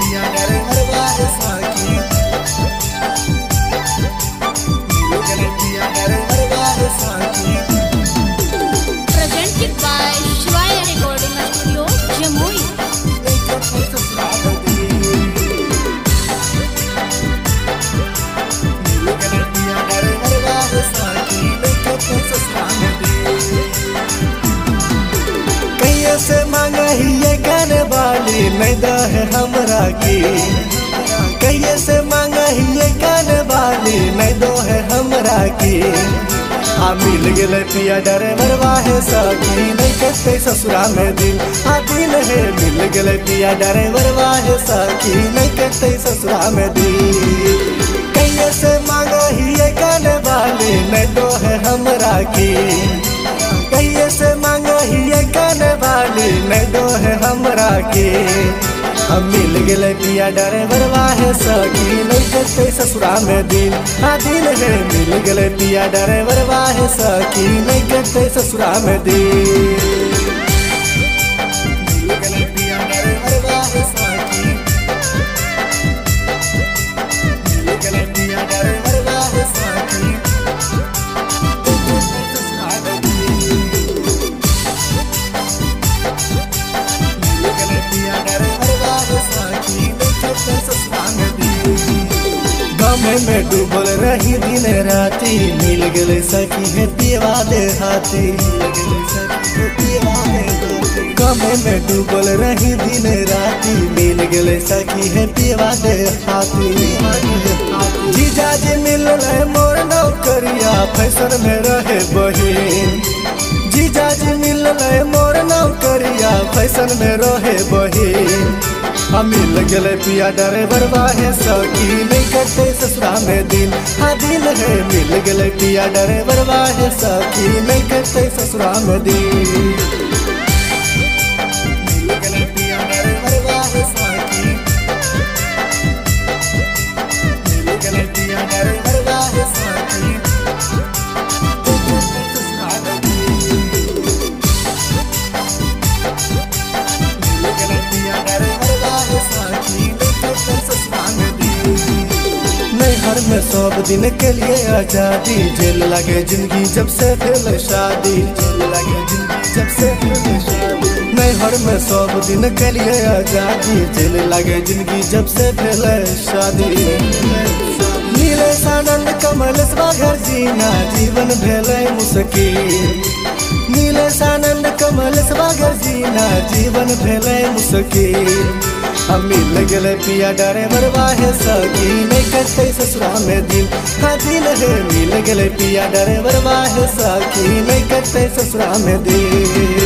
पिया ड्राइवर वाहे साकी, मिल गले पिया ड्राइवर वाहे साकी। Presented by Shivaya Recording Studio, Jamui. कैसे मांगा ही ये गाने वाली नहीं दा है हमरा की, कैसे मांगा ही ये गाने वाली नहीं दो है हमरा की। आ मिल गए पिया ड्राइवर वाहे साकी, नहीं कहते ससुरा में दिन आ दिन है। मिल गए पिया ड्राइवर वाहे साकी, नहीं कहते ससुरा में दिन। कैसे मांगा ही ये गाने वाली नहीं दो है हमरा की, कैसे मांगा ही ये गाने वाली नहीं दो है हमरा के। हम मिल गए पिया ड्राइवर वाहे सखी, नहीं कहते ससुरा में दिन आ दिन है। मिल गए पिया ड्राइवर वाहे सखी, नहीं कहते ससुरा में दिन। मिल गए पिया ड्राइवर वाहे सखी, मिल गए पिया ड्राइवर वाहे सखी। गमे में डूबल रही दिन राती, मिल गए सखी है पियवा दे हाथी। गमे में डूबल रही दिन राती, मिल गए सखी है पियवा दे हाथी। जीजा जी मिल रहे मोर नौकरिया, फैशन में रहे बहिन। जीजा जी मिल रहे मोर नौकरिया, फैशन में रहे बहिन। हम मिल गए पिया ड्राइवर वाहे सखी, नहीं कहते ससुरा में दिन आ दिन है। मिल गए पिया ड्राइवर वाहे सखी, नहीं कहते ससुरा में दिन। मिल गए पिया ड्राइवर वाहे सखी, मिल गए पिया ड्राइवर वाहे सखी। नैहर में सब दिन के लिए आजादी, जेल लगे जिंदगी जब से भेल शादी। जेल लगे जिंदगी जब से भेल शादी। नैहर में सब दिन के लिए आजादी, जेल लगे जिंदगी जब से भेल शादी। नीलेश आनंद कमलेश बाघर जीना, जीवन भेल मुश्किल। नीलेश आनंद कमलेश बाघर जीना, जीवन भेल मुश्किल। हम मिल गए पिया ड्राइवर वाहे सखी, नहीं कहते ससुरा में दिन आ दिन है। मिल गए पिया ड्राइवर वाहे सखी, नहीं कहते ससुरा में दिन।